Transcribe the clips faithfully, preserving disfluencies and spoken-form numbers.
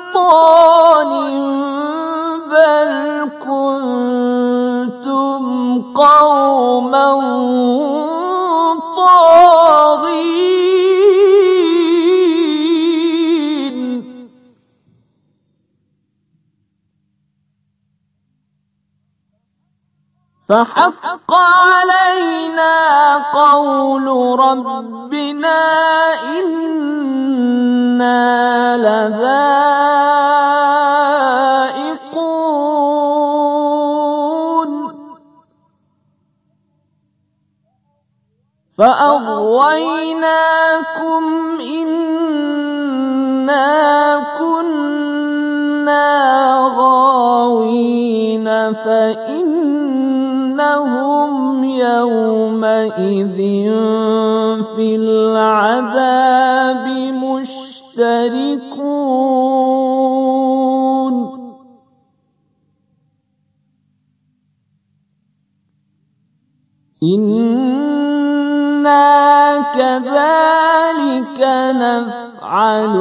سلطان بل كنتم قوما طاغين فحق علينا قول ربنا إنا لذائقون فأغويناكم إنا كنا غاوين فإنهم يومئذ في العذاب مشتركون إنا كذلك نفعل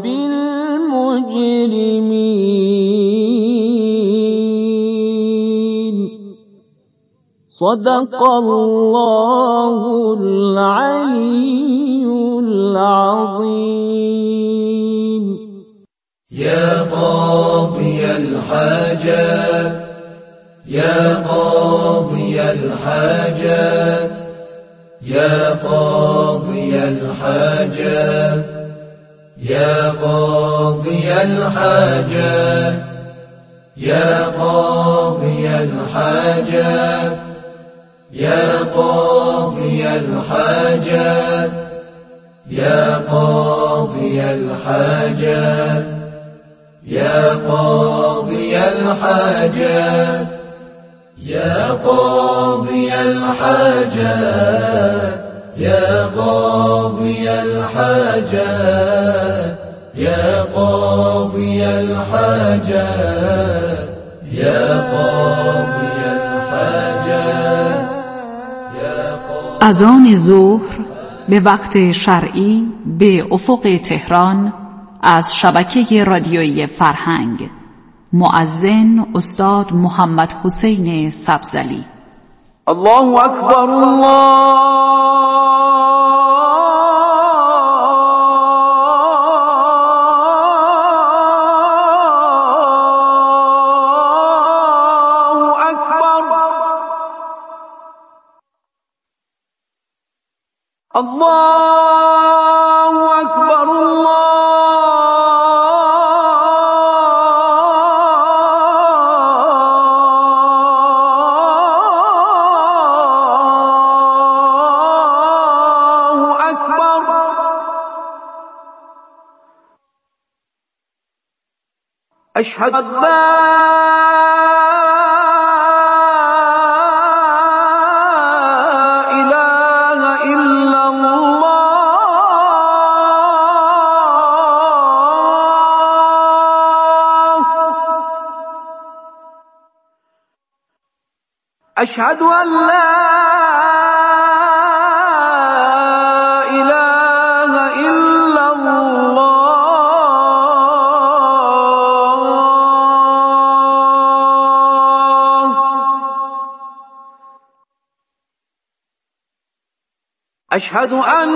بالمجرمين صدق الله العلي العظيم. يا قاضي الحاجات يا قاضي الحاجات يا قاضي الحاجات يا قاضي الحاجات يا قاضي الحاجات يا قاضي الحاجات يا قاضي الحاجات يا قاضي الحاجات يا قاضي الحاجات يا قاضي الحاجات يا قاضي الحاجات يا قاضي الحاجات اذان ظهر به وقت شرعی به افق تهران از شبکه رادیویی فرهنگ. مؤذن استاد محمد حسین سبزلی. الله اکبر الله الله أكبر الله أكبر. أشهد أن لا أشهد أن لا إله إلا الله. أشهد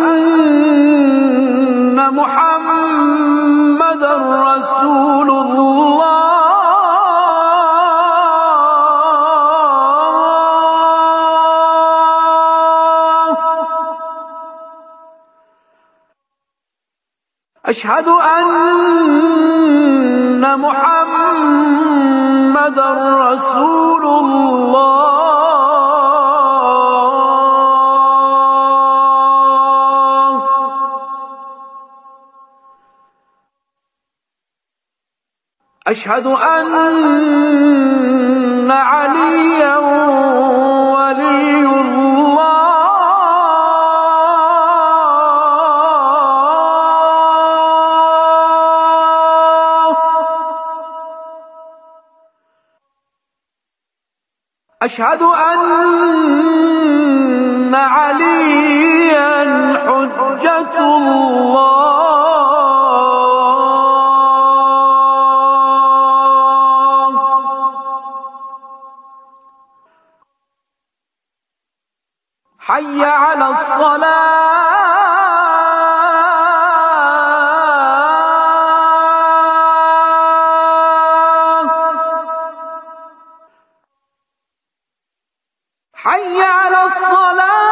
أن محمدًا رسول الله. أشهد أن محمدًا رسول الله. أشهد أن عليًا ولي الله. أشهد أن عليا حجة الله. حي على الصلاة حي على الصلاة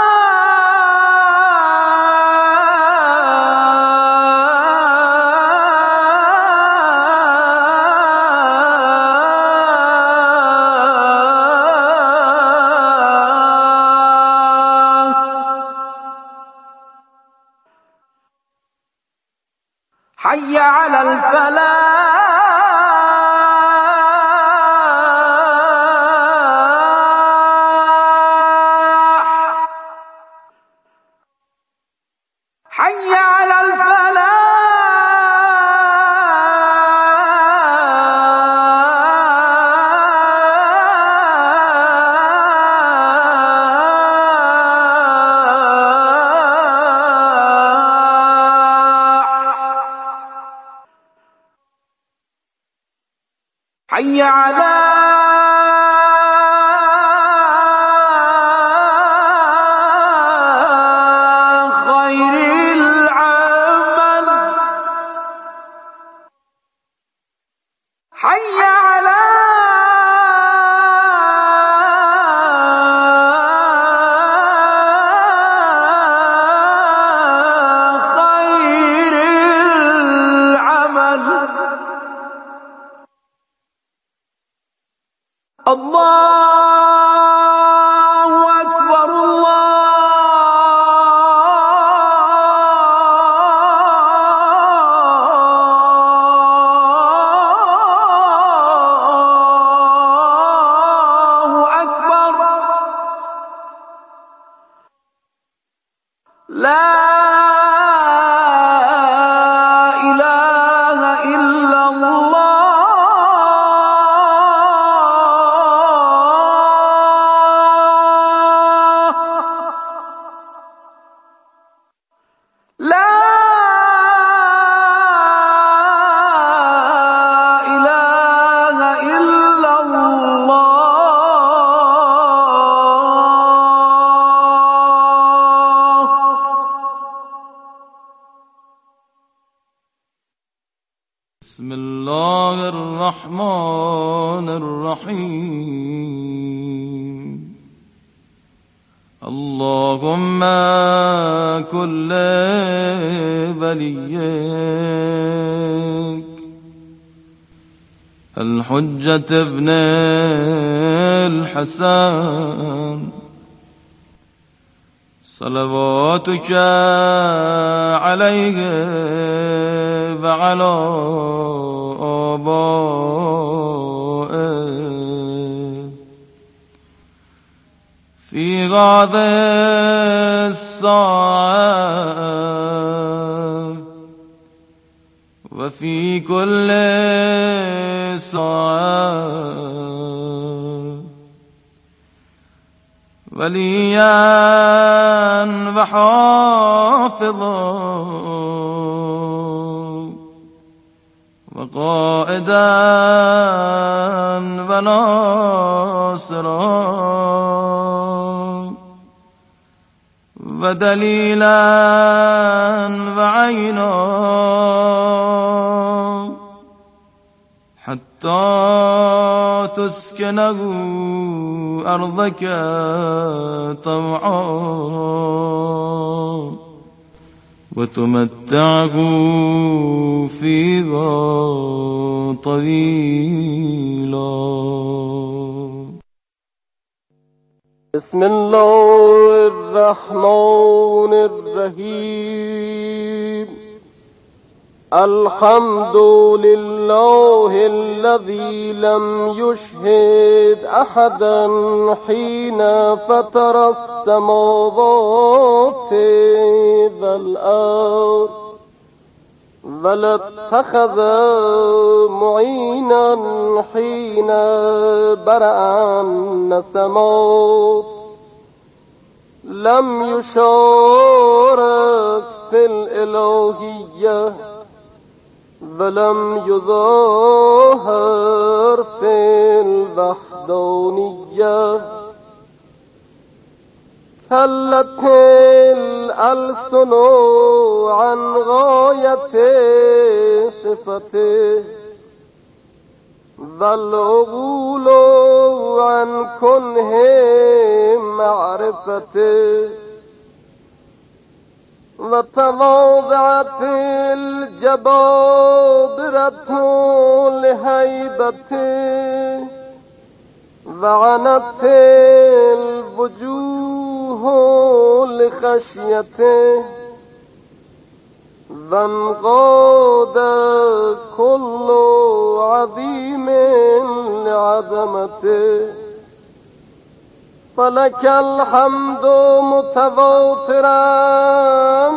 حي على الفلاح حي على الفلاح حي على خير العمل حي على خير العمل الله أكبر الله أكبر لا إله إلا الله لا إله إلا الله بسم الله الرحمن الرحيم اللهم كل وليك الحجة ابن الحسن صلواتك عليه وعلى آبائه في هذه الساعة وفي كل ساعة وليا وحافظا وقائدا وناصرا ودليلا وعينا حتى تسكنه أرضك طوعا وتمتعه فيها طويلا. بسم الله الرحمن الرحيم الحمد لله الذي لم يشهد أحدا حين فطر السماوات والأرض ولا اتخذ معينا حين برأ النسمات لم يشارك في الإلهية ولم يظاهر في الوحدانية هلت الألسن عن غاية صفته والعقول عن كنه معرفته وتواضعت الجبابرة لهيبته وعنت الوجوه لخشيته وانقاد كل عظيم لعظمته فلك الحمد متواترا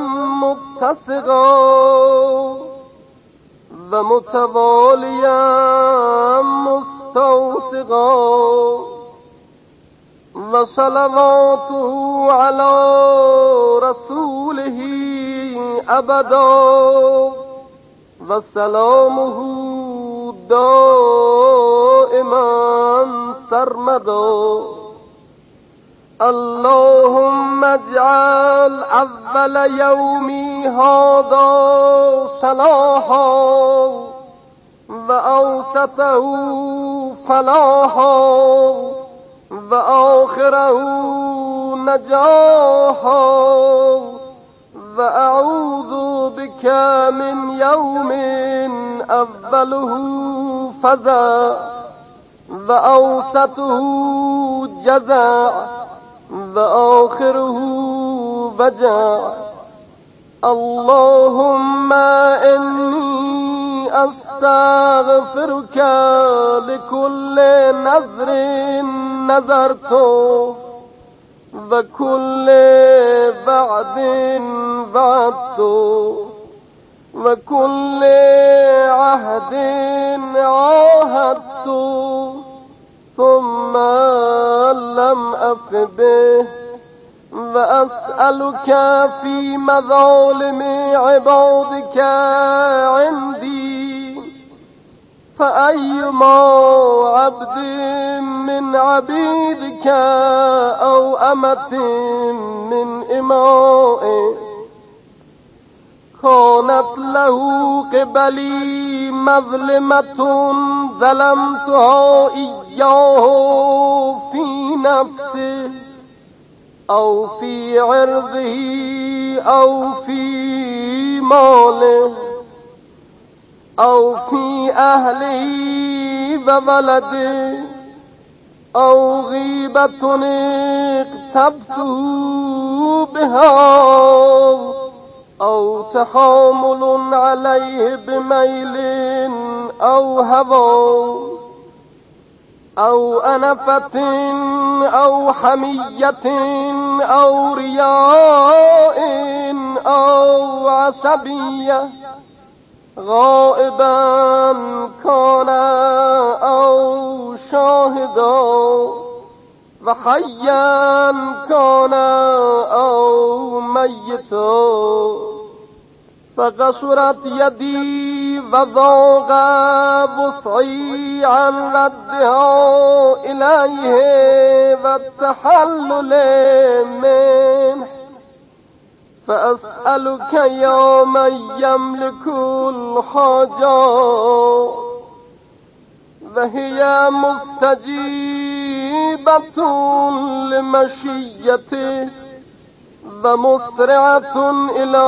متسقا ومتواليا مستوسقا وصلواته على رسوله أبدا وسلامه دائما سرمدا اللهم اجعل أول يومي هذا صلاحا وأوسطه فلاحا وآخره نجاحا وأعوذ بك من يوم أوله فزع وأوسطه جزع وآخره وجع اللهم إني أستغفرك لكل نذر نذرته وكل وعد وعدته وكل عهد عاهدته ثم لم أف به وأسألك في مظالم عبادك عندي فأيما عبد من عبيدك أو أمة من إمائك كانت له قبلي مظلمة ظلمتها إياه في نفسه أو في عرضه أو في ماله أو في أهله وولده أو غيبة اقتبته بها أو تحامل عليه بميل أو هوى أو أنفة أو حمية أو رياء أو عصبية غائبا كان أو شاهدا وحيا كان أو ميتا فقصرت يدي وضاق وسعي عن ردها إليه والتحلل منه فأسألك يا من يملك الحاجات وهي مستجيبة لمشيته ومسرعة إلى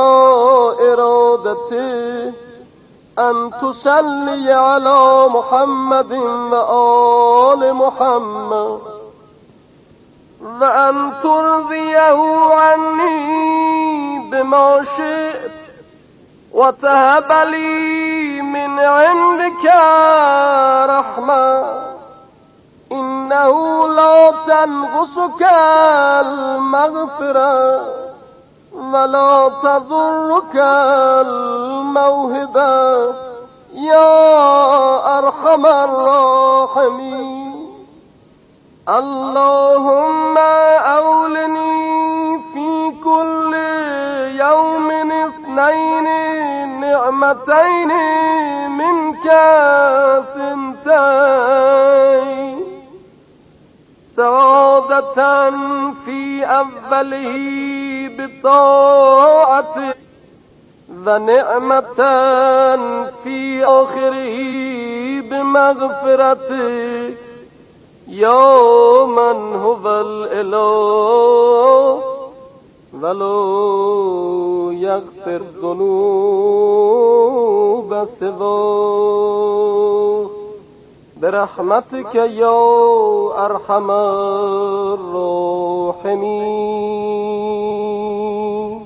إرادته أن تصلي على محمد وآل محمد وأن ترضيه عني بما شئت وتهب لي من عندك رحمة إنه لا تنقصك المغفرة ولا تضرك الموهبة يا أرحم الراحمين اللهم أولني في كل يوم اثنين نعمتين منك ثنتين سعادة سعادة في أوله بطاعته و نعمة في آخره بمغفرته یا من هو الاله ولو یغفر ذنوب سوا برحمتك یا ارحم الراحمین.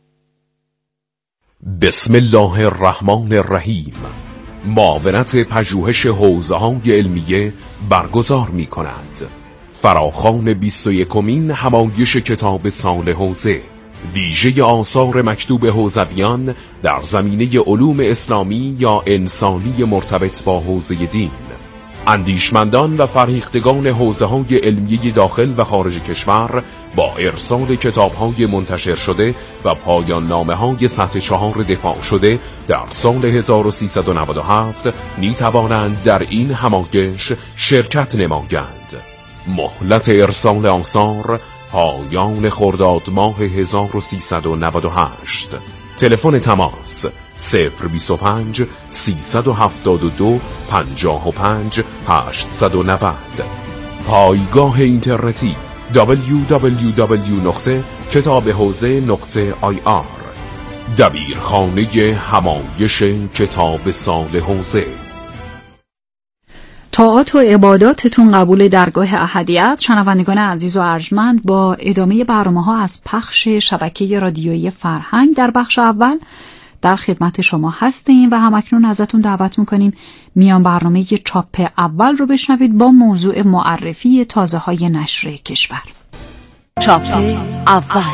بسم الله الرحمن الرحیم. معاونت پژوهش حوزه‌های علمیه برگزار می‌کند. فراخوان بیست و یکمین همایش کتاب سال حوزه، ویژه آثار مکتوب حوزویان در زمینه علوم اسلامی یا انسانی مرتبط با حوزه دین. اندیشمندان و فرهیختگان حوزه‌های علمیه داخل و خارج کشور با ارسال کتاب‌های منتشر شده و پایان نامه‌های سطح چهار دفاع شده در سال هزار و سیصد و نود و هفت می‌توانند در این همایش شرکت نمایند. مهلت ارسال آثار پایان خرداد ماه هزار و سیصد و نود و هشت. تلفن تماس صفر بیست و پنج سیصد و هفتاد و دو پنجاه و پنج هشتصد و نود. پایگاه اینترنتی دبلیو دبلیو دبلیو نقطه کتاب حوزه نقطه آی آر. دبیرخانه همایش کتاب سال حوزه. طاعات و عباداتتون قبول درگاه احدیت. شنوندگان عزیز و ارجمند، با ادامه برنامه‌ها از پخش شبکه رادیویی فرهنگ در بخش اول در خدمت شما هستیم و همکنون ازتون دعوت میکنیم میان برنامه چاپ اول رو بشنوید با موضوع معرفی تازه‌های نشر کشور. چاپ اول.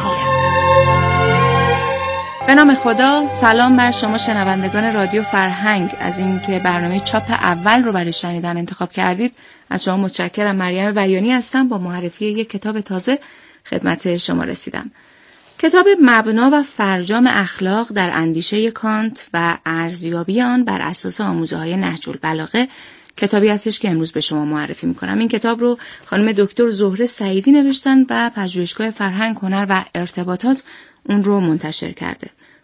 به نام خدا. سلام بر شما شنوندگان رادیو فرهنگ از اینکه برنامه چاپ اول رو برای شنیدن انتخاب کردید. از شما متشکرم. مریم بیانی هستم. با معرفی یک کتاب تازه خدمت شما رسیدم. کتاب مبنا و فرجام اخلاق در اندیشه کانت و ارزیابی آن بر اساس آموزه‌های نهج البلاغه کتابی هستش که امروز به شما معرفی می‌کنم. این کتاب رو خانم دکتر زهره سعیدی نوشتن و پژوهشگاه فرهنگ، هنر و ارتباطات اون رو منتشر کرده.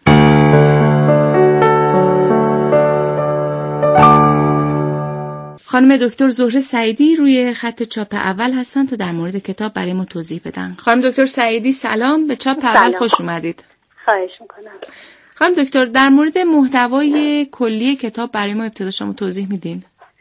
خانم دکتر زهره سعیدی روی خط چاپ اول هستن تا در مورد کتاب برای ما توضیح بدن. خانم دکتر سعیدی سلام، به چاپ اول خوش اومدید. خواهش میکنم. خانم دکتر در مورد محتوای کلی کتاب برای ما ابتدا شما توضیح میدین؟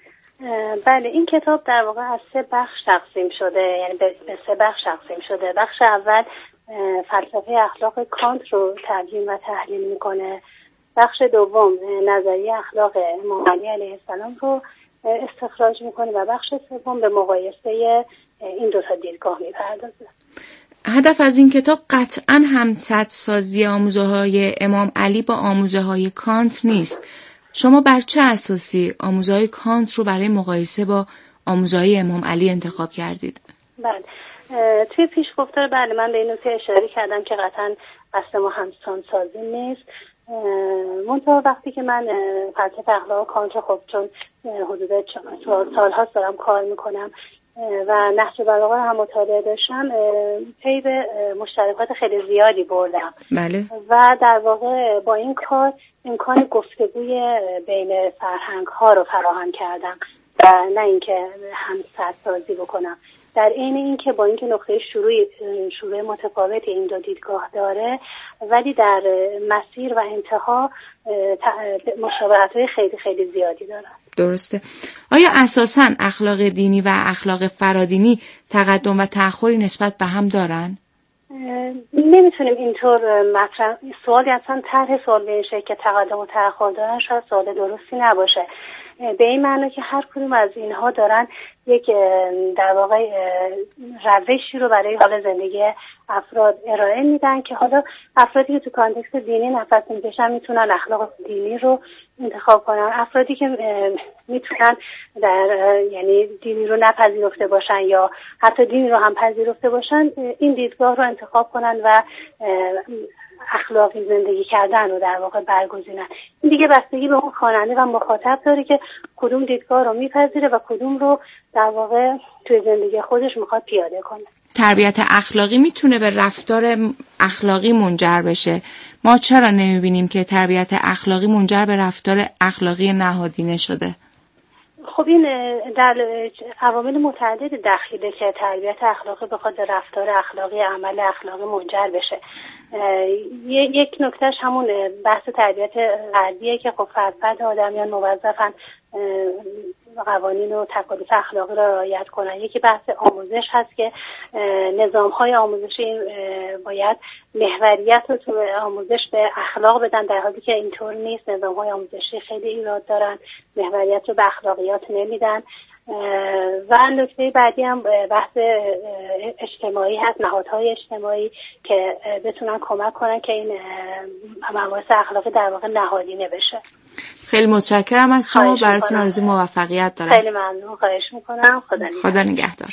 بله، این کتاب در واقع از سه بخش تقسیم شده، یعنی به سه بخش تقسیم شده. بخش اول فلسفه اخلاق کانت رو تبیین و تحلیل میکنه. بخش دوم نظریه اخلاق امام علی علیه السلام رو استخراج میکنه و بخش سوم به مقایسه این دو تا دیدگاه میپردازه. هدف از این کتاب قطعاً همسدسازی آموزه‌های امام علی با آموزه‌های کانت نیست. شما بر چه اساسی آموزه‌های کانت رو برای مقایسه با آموزه‌های امام علی انتخاب کردید؟ بله، توی پیشگفتار بله من به این نکته اشاره کردم که قطعاً قصد ما همسانسازی نیست. منتها وقتی که من فلسفه اخلاق کانت خب چون حدود سال سال‌هاست دارم کار میکنم و نهج البلاغه هم مطالعه داشتم، پی به مشترکات خیلی زیادی بردم. بله. و در واقع با این کار امکان گفتگوی بین فرهنگ ها رو فراهم کردم و نه اینکه همسدسازی بکنم. در عین اینکه با اینکه نقطه شروع شروع متفاوتی این دو دیدگاه داره، ولی در مسیر و انتها مشابهت‌های خیلی خیلی زیادی داره. درسته. آیا اساساً اخلاق دینی و اخلاق فرادینی تقدم و تأخری نسبت به هم دارن؟ نمیتونیم اینطور مطرح سوالی اصلا طرح سوال به شکل که تقدم و تأخر دارن شاید سوال درستی نباشه. به این معنی که هر کدوم از اینها دارن یک در واقع روشی رو برای حال زندگی افراد ارائه میدن که حالا افرادی که تو کانتکست دینی نفس میکشن میتونن اخلاق دینی رو انتخاب کنن، افرادی که میتونن در یعنی دینی رو نپذیرفته باشن یا حتی دینی رو هم پذیرفته باشن این دیدگاه رو انتخاب کنن و اخلاقی زندگی کردن رو در واقع برگزینن. این دیگه بستگی به اون خواننده و مخاطب داره که کدوم دیدگاه رو میپذیره و کدوم رو در واقع توی زندگی خودش میخواد پیاده کنه. تربیت اخلاقی میتونه به رفتار اخلاقی منجر بشه. ما چرا نمیبینیم که تربیت اخلاقی منجر به رفتار اخلاقی نهادینه شده؟ خب این در عوامل متعدد دخیله که تربیت اخلاقی بخواد رفتار اخلاقی، عمل اخلاقی منجر بشه. یک نکتهش همون بحث تربیت غربیه که خب فرد آدمیان موظفن قوانین و تکالیف اخلاقی را رعایت کنن. یکی بحث آموزش هست که نظام‌های آموزشی باید محوریت رو تو آموزش به اخلاق بدن، در حالی که اینطور نیست. نظام‌های آموزشی خیلی ایراد دارن، محوریت رو به اخلاقیات نمیدن. و نکته بعدی هم بحث اجتماعی هست، نهادهای اجتماعی که بتونن کمک کنن که این مباحث اخلاقی در واقع نهادینه بشه. خیلی متشکرم از شما، براتون آرزوی موفقیت دارم. خیلی ممنون، خواهش میکنم. خدا نگهدار. خدا نگهدار.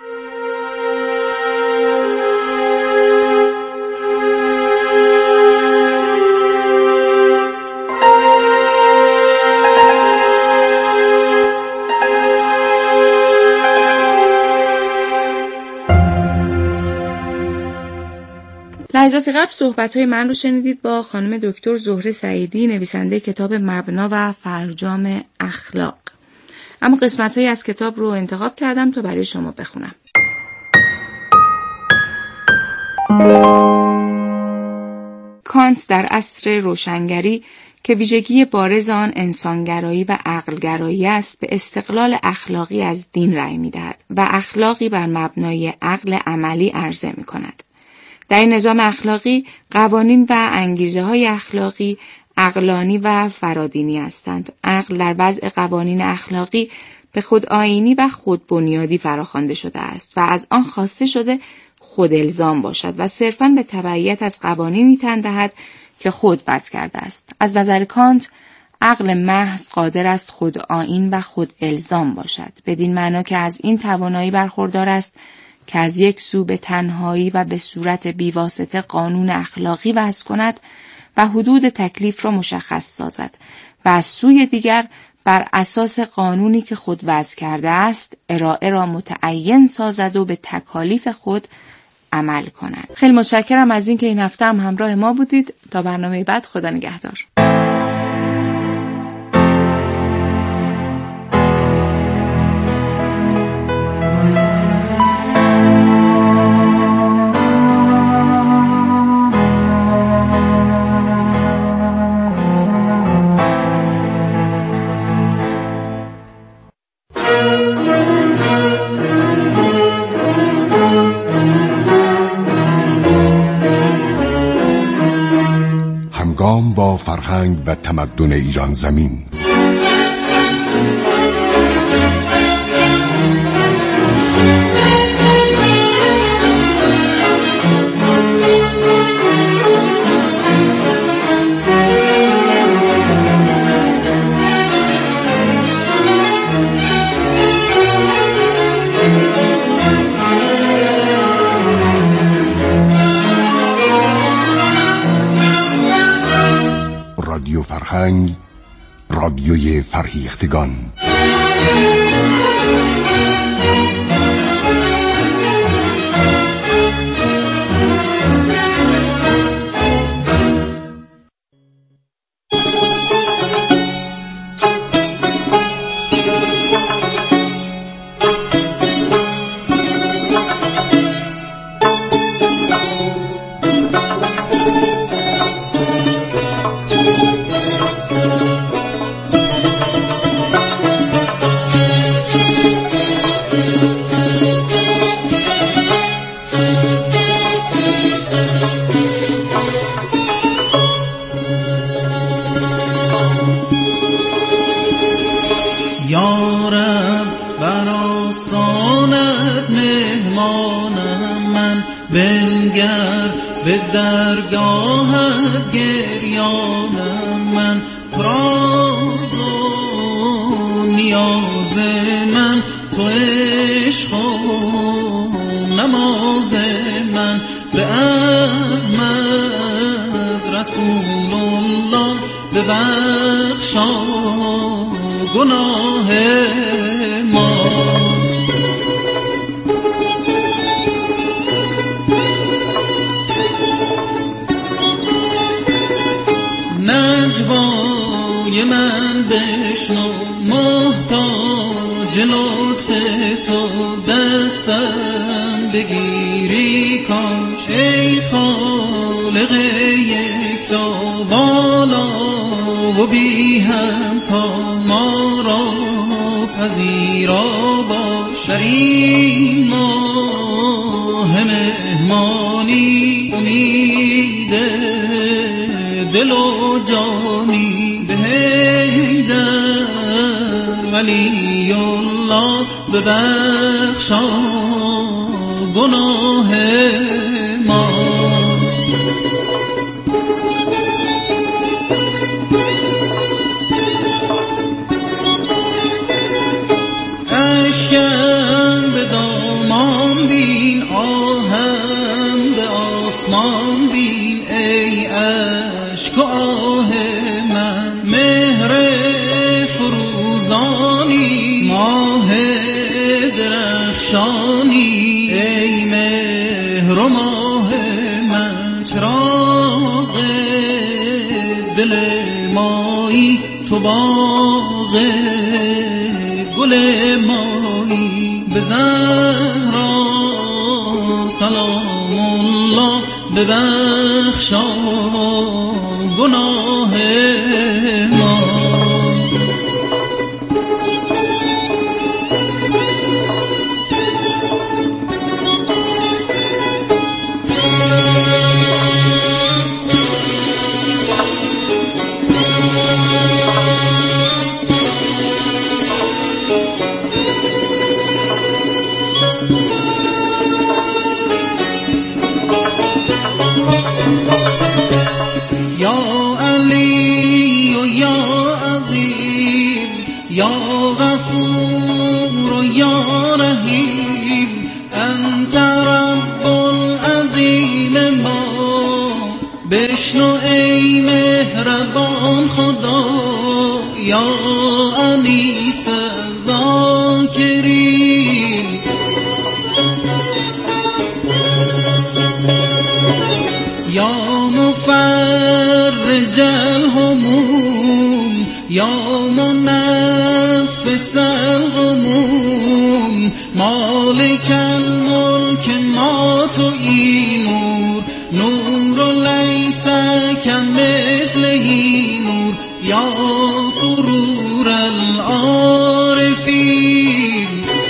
لحظات قبل صحبت‌های من رو شنیدید با خانم دکتر زهره سعیدی، نویسنده کتاب مبنا و فرجام اخلاق. اما قسمت‌هایی از کتاب رو انتخاب کردم تا برای شما بخونم. کانت در عصر روشنگری که ویژگی بارز آن انسانگرایی و عقلگرایی است، به استقلال اخلاقی از دین رأی می‌دهد و اخلاقی بر مبنای عقل عملی عرضه می‌کند. در این نظام اخلاقی قوانین و انگیزه های اخلاقی عقلانی و فرادینی هستند. عقل در وضع قوانین اخلاقی به خود آیینی و خود بنیادی فراخوانده شده است و از آن خواسته شده خود الزام باشد و صرفاً به تبعیت از قوانینی تن دهد که خود وضع کرده است. از نظر کانت عقل محض قادر است خود آیین و خود الزام باشد، بدین معنا که از این توانایی برخوردار است که از یک سو به تنهایی و به صورت بیواسطه قانون اخلاقی وضع کند و حدود تکلیف را مشخص سازد و از سوی دیگر بر اساس قانونی که خود وضع کرده است ارائه را متعین سازد و به تکالیف خود عمل کند. خیلی متشکرم از این که این هفته هم همراه ما بودید. تا برنامه بعد، خدا نگهدار. با فرهنگ و تمدن ایران زمین. رادیو فرهنگ، رادیوی فرهیختگان. یارب بر آستانت مهمانم من، بنگر به درگاهت گریانم من. فراز و نیاز من تو، عشق و نماز من. به احمد رسول الله ببخشا گناه ما. بشنو محتاج لطف تو دستم بگیری کاش ای خالق یکتا بالا و بی همتا ما را پذیرا باش در این ماه مهمانی امید دل و جانی به حیدر ولی الله ببخشا گناه ما اشکم به دامان بین آهم به آسمان بین ای اشک و آه من مهر فروزانی ماه درخشانی ای مهر و ماه من چراغ دل مایی تو باغ گل مایی به زهرا سلام الله ببخشا گناه ما یا غفور و یا رحیم انت رب العظیم ما بشنو ای مهربان خدا یا انیس ذاکرین یا مفرج الهموم یا منفس الغموم مالک الملک ما تویی نور نور لیس کمثله نور یا سرور العارفین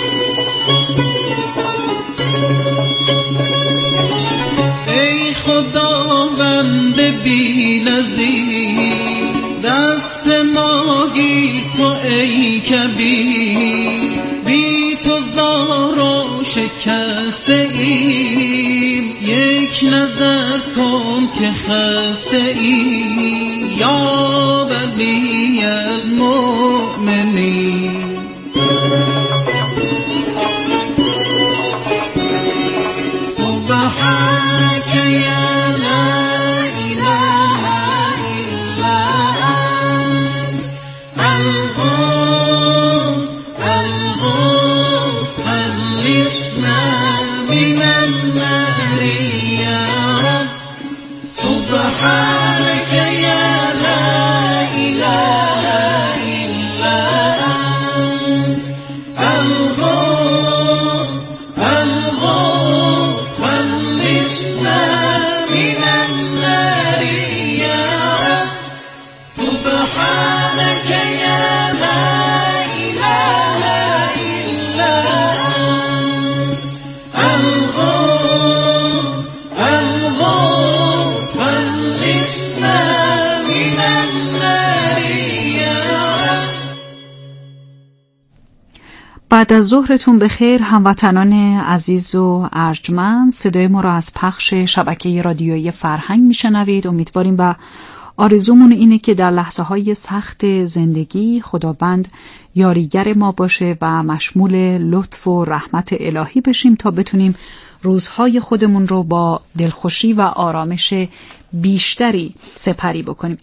ای خداوند بی نظیر دست ما گیر تو ای کبیر بی تو زار و شکسته ایم یک نظر کن که خسته ایم یا ولی المؤمنین سبحانك یا لا اله الا انت الغوث الغوث خلصنا من النار یا رب سبحانك یا لا اله الا انت الغوث الغوث خلصنا من النار یا رب سبحانك یا لا اله الا انت الغوث الغوث خلصنا من النار یا رب. بعد از ظهرتون بخیر هموطنان عزیز و ارجمند، صدای ما را از پخش شبکه رادیویی فرهنگ میشنوید. امیدواریم و آرزومون اینه که در لحظه های سخت زندگی خداوند یاریگر ما باشه و مشمول لطف و رحمت الهی بشیم تا بتونیم روزهای خودمون رو با دلخوشی و آرامش بیشتری سپری بکنیم.